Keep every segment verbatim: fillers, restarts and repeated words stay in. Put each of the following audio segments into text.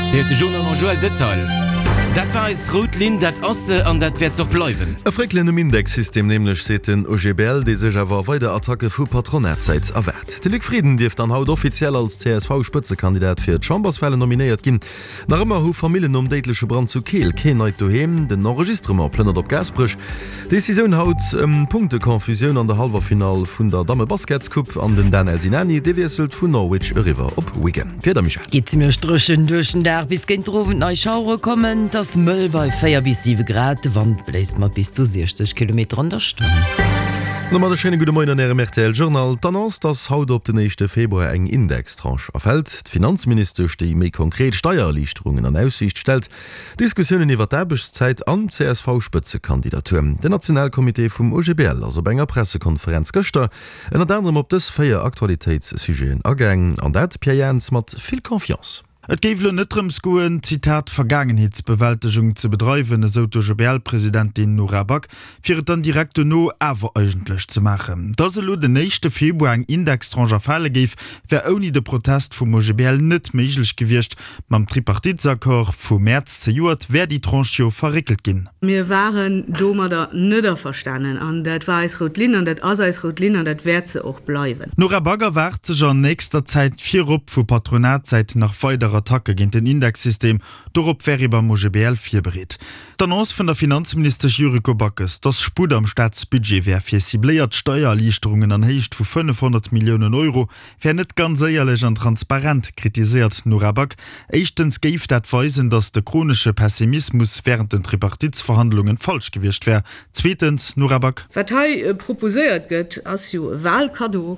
Der de Journal an Joel Detail. Dat war es Rotlin, dat asse an dat werd zo bleiwen. E fréklenem Indexsystem nämlichlech se den O G B L, dé sech awer weide Attacke vu Patronatseits erwert. De Lück Frieden Dift an haut offiziell als C S V-Spëzekandidat fir d Chambersfälle nominiert ginn. Nach ëmmer hu Familien um déitlesche Brand zu Keel, Keneit doheem, den Enregistrement plënnert op Gasbrech. Deciioun haut ëm Punktekonfusioun an der Halverfinal vun der Dame Basketskup an den Dan Elsinani, de wieselt vun Norwich River op Wigan. Feder Michael. Geht mir strchen duschen der bis Gentrowen Neuschaure kommen, das Müll bei vier bis sieben Grad, die Wand bläst mal bis zu sechzig Kilometer an der Stunde. Nochmal schöne gute Morgen an Ihrem R T L-Journal. Tannons, dass haut op den nächsten Februar eng Indextranche erfällt. Die Finanzminister, die mehr konkret Steuererleichterungen an Aussicht stellt. Diskussionen über die Erbeszeit an C S V-Spitzenkandidatur. Der Nationalkomitee vom O G B L, also bei einer Pressekonferenz gestern, unter anderem ob das vier Aktualitätssujeten ergängen. Und das Pierre Jens mit viel Confiance. Et géif netrems goen Zitat Vergangenheitsbewältigung ze bedreiwen so O G B L-Präsidentin Nourabak fir dann direkt no awer eugentlech ze machen. Da se lo den nächste Februar eng Indexstranger Fälle géif, wär oni de Protest vum O G B L net méiglech gewircht, mam Tripartitsakkor vu März ze Joert wär die Tranchio verrikkelt ginn. Mir waren domer der nëder verstannen an dat war es Rotlin an dat as Rotlin an dat wär ze och bleiwen. Nourabak wart sech an nächster Zeit vier op vu Patronatzeit nach feuderer Attacke gegen den Indexsystem, dorop wäre beim O G B L vier berät. D'Annonce von der Finanzminister Juriko Backes, das Spud am Staatsbudget wär fir sibléiert Steuererleichterungen an heicht vu fünfhundert Millionen Euro, wär net ganz eierlich an transparent, kritisiert Nourabak. Echtens geif dat weisen, dass der chronische Pessimismus während den Tripartitsverhandlungen falsch gewircht wär. Zweitens, Nourabak. Was äh, proposiert gëtt as jo Wahlkado,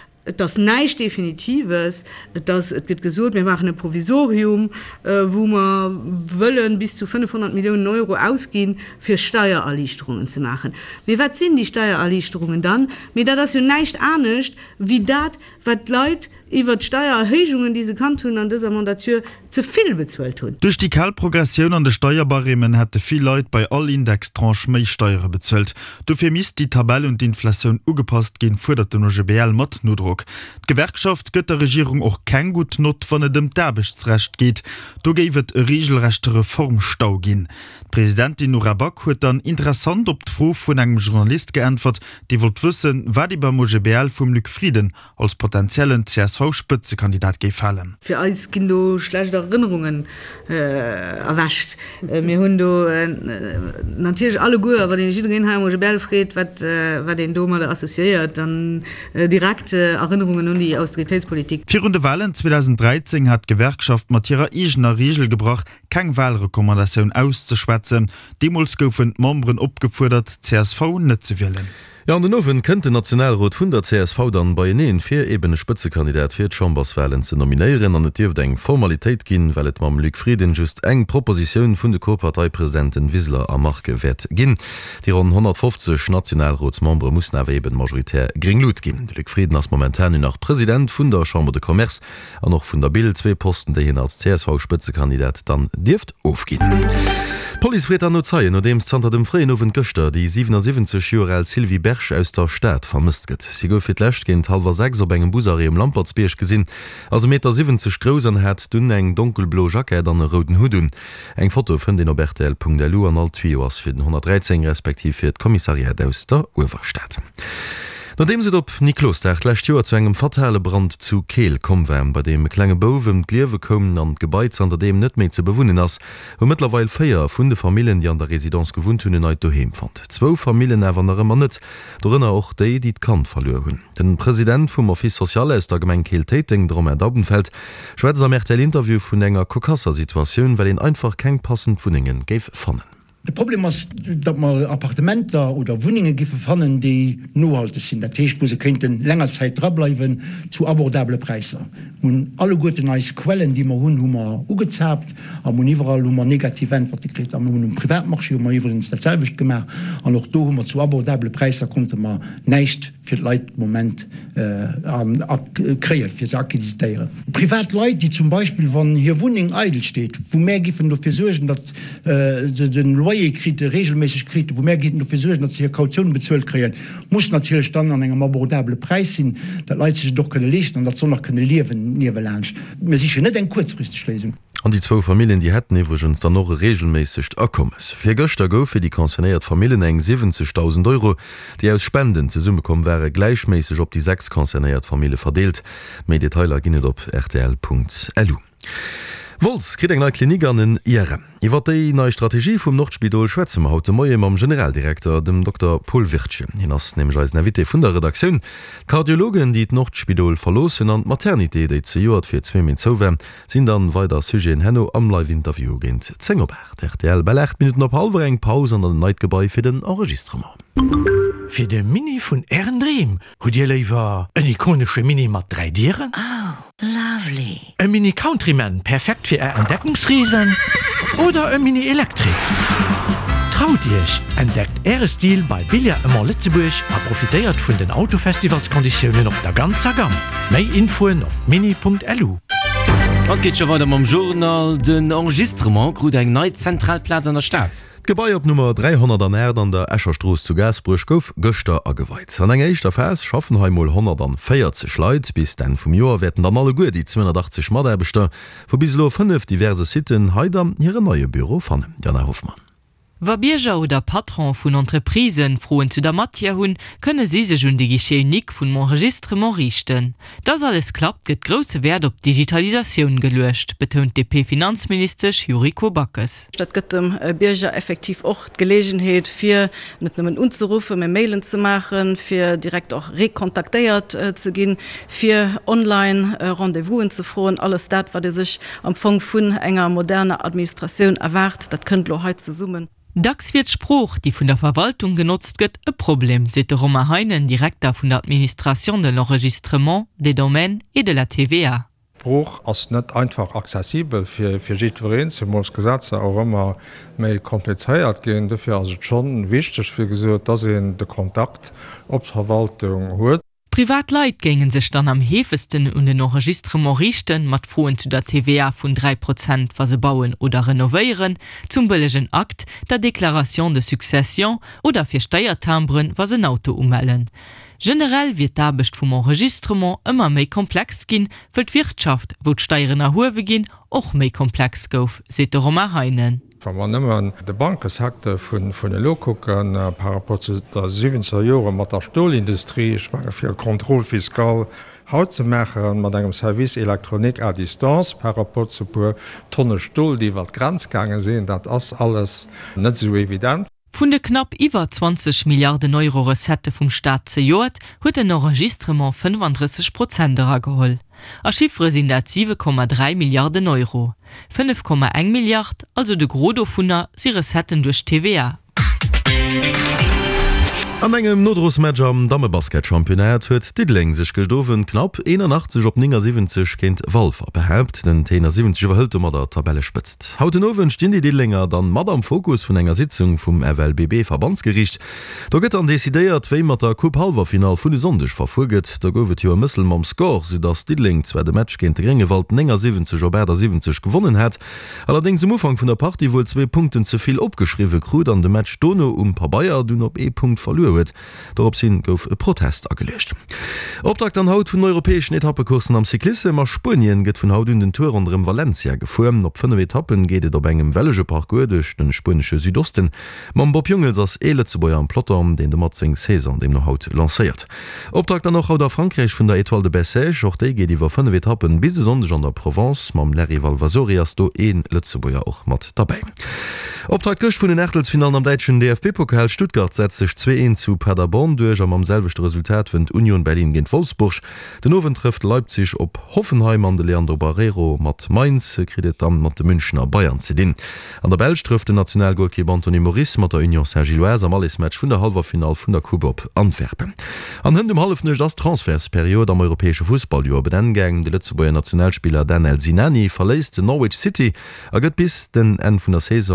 das neisch definitives, das gibt gesucht, wir machen ein Provisorium, äh, wo wir wollen bis zu fünfhundert Millionen Euro ausgehen für Steuererleichterungen zu machen. Wie was sind die Steuererleichterungen dann? Mit das ja nicht ernst, wie das, was Leute über Steuererhöhungen diese Kantone an dieser Mandatur zu viel bezahlt haben. Durch die Kalprogression an der Steuerbarremen hatte viel Leute bei all Indextranchen mehr Steuern bezahlt. Dafür misst die Tabelle und die Inflation angepasst gehen, fordert der O G B L mit Notdruck. Die Gewerkschaft gibt der Regierung auch kein gut Not, wenn es dem Erbschaftsrecht geht. Da gibt es eine regelrechte Reformstau gehen. Präsidentin Nourabak hat dann interessant auf die Frage von einem Journalist geantwortet, die wollte wissen, was die beim O G B L vom Lück Frieden als potenziellen C S V-Spitzenkandidat gefallen. Für uns sind da schlechte Erinnerungen äh, erwäscht. Äh, wir haben da äh, natürlich alle gut, aber den Schiedringen haben O G B L fragt, was äh, den Doma da assoziiert, dann äh, direkte Erinnerungen an die Austeritätspolitik. Für runde Wahlen zweitausenddreizehn hat Gewerkschaft mit ihrer eigener Regel gebracht, keine Wahlrekommandation auszuschwätzen. Demals goufen Membern abgefordert, C S V nicht zu wählen. Ja, an den Owen kënnt de Nationalrat vun der C S V dann bei eneen fir ebene Spitzekandidat fir Chamberswahlen ze nominieren an et eng Formalitéit ginn, well et mam Lück Frieden just eng Propositionun vun de Co-Parteipräsidenten Wisler a Marke wett ginn. Die rund hundertfünfzig Nationalratsmembre mussssen aweben majoritär Gringlut ginn. Lück Frieden ass momentan nach Präsident vun der Chambre de Commerce an noch vun der Bild zwee Posten, déi hin als C S V-Spitzekandidat dann Dift ofginn. Poliwet an no Zeien no dem Zter dem Freien Owen Göster, die siebenundsiebzig Jahre alt Sylvie Bersch aus der Stadt vermisst gët. Sie gouf fir d'lächt géint halber sechs op engem Busari im Lampertsbeerch gesinn. As Meter siebzig groß an het dun eng dunkelblo Jacket an den roten Hudun. Eng Foto vun den Robert L. Lu an Altwi ass fir den hundertdreizehn respektiv fir d Kommissariat aus der Uwerstadt. Nachdem se op Nikloslächt Joer zu engem fatale Brand zu Keel kom wärm, bei dem klenge Bowem d'Liewe kommen an Gebäiz an der dem net méi ze bewunnen ass, wo mittlerweile féier vun de Familien, die an der Residenz gewohnt hunn neit doheem fand. Zwo Familien äwer man net, dorinnner auch déi die d'Kant verloren. Den Präsident vum Office Soziale aus der Gemeng Keel Täting drum er Daubenfeld schwätzt am Mertel Interview vun enger Kokasser-Situationun, weil en einfach keng passend Wuningen géif fannen. Das Problem ist, dass man Appartementer oder Wohnungen gefunden, die nurhaltig sind. Das heißt, wo sie könnten länger Zeit dranbleiben zu abordablen Preisen. Und alle guten nice Quellen, die wir haben, haben wir angezapft, haben wir überall haben wir negative Antworten gekriegt. Wir haben im Privatmarkt haben wir übrigens dasselbe gemacht. Und auch da haben wir zu abordablen Preisen konnten wir nicht für die Leute im Moment äh, kreieren, für sie akkreditieren. Privatleute, die zum Beispiel, wenn hier Wohnung idle steht, wo mehr geben dafür sorgen, dass äh, sie den Leute Krite regelmäßig Krite, wo mehr geht dafür sorgen, dass sie hier Kautionen bezahlt kriegen, muss natürlich dann an einem abordablen Preis sein, dass Leute sich doch können lesen und das soll noch können leben, nie lernen. Wir sicher nicht eine kurzfristige Lösung. An die zwei Familien die hätten iwwergens dann noch regelmäßig akommes. Fir Göster gouf fir die konzerniert Familien eng siebzigtausend Euro, die aus Spenden ze Summe kommen wäre gleichmäßig op die sechs konzerniert Familie verdeelt. Mehr Detailer ginnet op r t l punkt l u. Wolz krit eng neue Klinik an den I R M. Iwer déi neue Strategie vum Nordspidol Schwezem haut Moie mam Generaldirektor dem Doktor Paul Wirtsche. Hin ass nämlich als Navité vun der Redaktion. Kardiologen, die d Nordspidol verlosen an Maternité déi ze Joert fir zwei Min zower, sinn dann weiter Sugen Henno am Live-Interview géint Zengerbert. R T L bei acht Minuten op halber eng Paus an den Neidgebäi fir den Enregistrement. Für de Mini vun Ehrendream hut Dir leiwer en ikonische Mini mat drei Dieren? Oh, lovely. E Mini Countryman perfekt fir Ä Entdeckungsriesen oder e Mini Elektrik. Traut Dich, entdeckt Äre Stil bei Billia immer Lützeburg a profitéiert vun den Autofestivalskonditionen op der ganzer Gam. Mei Infoen op mini punkt l u. Und geht schon weiter am Journal den Enregistrement gut eng neue Zentralplatz an der Stadt. Gebei op Nummer dreihundert an Erd an der Eschertroos zu Gasbruch gouf Göster ageweit. An eng eichter Vers schaffen heimul hundertvierzig Leiit bis den vum Joer werden dann alle gut die zweihundertachtzig Maderbeter, wo bislo fünf diverse Sitten heidam ihre neue Büro fannen. Jana Hoffmann. Wabierger oder Patron vun Entreprisen froen zu der Mattia hunn, könne sie sech hun die Geschénik vun mon Registrement richten. Das alles klappt, gët grosse Wert op Digitalisation gelöscht, betont D P-Finanzminister Juriko Backes. Statt gëtt dem äh, Bierger effektiv och Gelegenheet fir net nëmmen unzurufen, me Mailen zu machen, fir direkt auch rekontaktéiert äh, zu gin, fir online äh, Rendevousen zu froen, alles dat, wat de sich am Fong vun enger moderner Administration erwart, dat könnt lo heute zu summen. Dax wird Spruch, die von der Verwaltung genutzt gëtt, e Problem, seit Romain Heinen, Direktor von der Administration de l'Enregistrement, des Domaines et de la T V A. Spruch ass net einfach zesibel fir fir Jiwen ze muss Gesetze auch immer méi kompliceéiert gehen, dafür as schon wichtig fir gesot, dat se de Kontakt op Verwaltung huet. Privatleit gingen sich dann am hefesten und den Enregistrement richten, mat frohen zu der T V A von drei Prozent was sie bauen oder renovieren, zum billigen Akt, der Deklaration de Succession oder für Steuertambren was ein Auto ummelden. Generell wird dabecht vom Enregistrement immer méi komplex gin, für die Wirtschaft, wo die Steuern erhowe gin, auch méi komplex gouf, seht Romain Heinen. Wenn man nëmmen de Bankesakte vun vun de Lokocken äh, par rapport zu der siebzehn Jore mat der Stohlindustrie, ich meine fir Kontrollfiskal haut ze mechen, mat engem Service Elektronik a Distanz par rapport zu pu tonne Stohl, die wat Grenzgange sinn, dat ass alles net so evident. Von de knapp iwwer zwanzig Milliarden Euro Resette vum Staat ze Jot huet den Enregistrement fünfunddreißig Prozent geholl. A Chiffre sind der sieben Komma drei Milliarden Euro. fünf Komma eins Milliarden, also de Grodo vunner sie Resetten durch T V A. An engem Nodrosmatger am Dammebasket-Championat huet Didling sech gedowen knapp einundachtzig op siebzig kenint Walfer behabt, den siebzig überhëlt mat der Tabelle spëtzt. Hauten Owen stehen die Didlinger dann mat am Fokus vun enger Sitzung vum R L B B Verbandsgericht. Da gëtt an desideiert wéi mat der Cup-Halverfinal vun de sondech verfolget, da gouft jo Mëssel mam Score, so dats Didling zwe de Match géint Grengewald siebzig op siebzig gewonnen hat. Allerdings im Ufang vun der Party wohl zwei Punkten zuviel opgeschriwe krut an de Match Dono um paar Bayier dun op E-Punkt verloren. Darop sinn gouf e Protest agelecht. Optrag an haut vun europäesschen Etappekursen am Cyklisse mar Spien gëtt vun haut den Tour an Valencia gefuem. Op fënne Etappen geht op engem wellege Parcours duch den spansche Südosten. Mam Bob Jungels ass ele ze Boier am Plotter, den de Matzing Saison dem noch haut lancéiert. Optrag dann noch haut der Frankreich vun der Etoile de Bessège, och déi geht iwwer fënne Etappen bis sonndech an der Provence, mam Larry Valvasorias do een Lützeboier och mat dabei. Optrag goch vun den Ächtelsfinalen am Deitschen D F B-Pokal Stuttgart setzt sich zwei zu Paderborn duch am am selvechte Resultat vun Union Berlin gin Wolfsburg. Den Owen trifft Leipzig op Hoffenheim an de Leandro Barrero mat Mainz kredet dann mat de Münchner Bayern ze din. An der Belsch trifft den Nationalgoalkeeper Anthony Maurice mat der Union Saint-Gilloise am alles Match vun der Halverfinal vun der Coupe op Antwerpen. An hunn dem halfnech das Transfersperiode am europäesche Fußballjuer bedengang de Lützeburger Nationalspieler Daniel Zinani verläst de Norwich City a gëtt bis den en vun der Saison o Wigan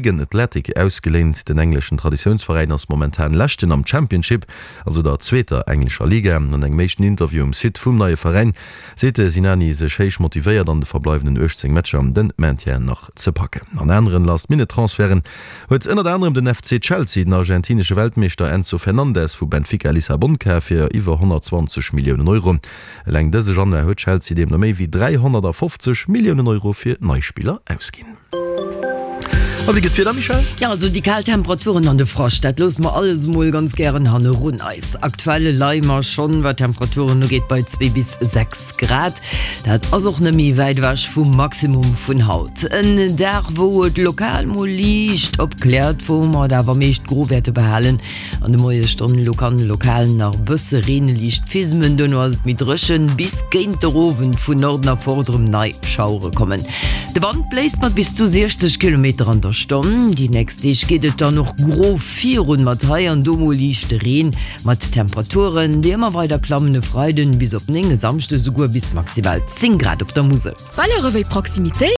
Wigan Athletic ausgelehnt. Den englischen Traditionsverein aus momentan lächten am Championship, also der zweiter englischer Liga. An eng méchen Interview um Sid vum neue Verein sete Sinani se scheich motivéiert an de verbleibenden achtzehn Matscher am den Mäntien noch ze packen. An anderen Last-Minute-Transferen huet ënner anderem den F C Chelsea den argentinische Weltmeister Enzo Fernandez vu Benfica Lissabon fir iwwer hundertzwanzig Millionen Euro. Läng dese Januar huet Chelsea dem no méi wie dreihundertfünfzig Millionen Euro fir Neuspieler ausginn. Wie geht wieder, Michael? Ja, also die Kaltemperaturen an der Frostadt los mal alles mal ganz gern han run Eis. Aktuelle Leimer schon, weil Temperaturen nur geht bei zwei bis sechs Grad. Da hat also auch nämlich weit was vom Maximum von Haut. In der, wo es lokal mal liegt, abklärt, wo man da aber meist Großwerte behalten. An der neuen Stunde lokalen lokalen nach Busse rein liegt Fismen, als mit Röschen bis gegen der Ofen von Norden nach vorderem Nei Schaure kommen. Die Wand bläst man bis zu sechzig Kilometer an der Stunde. Die nächste geht dann noch grob vier und Matei an Domo liegt Rehen mit Temperaturen, die immer weiter klammende Freuden bis auf den Samstag sogar bis maximal zehn Grad auf der Muse. Weil Proximité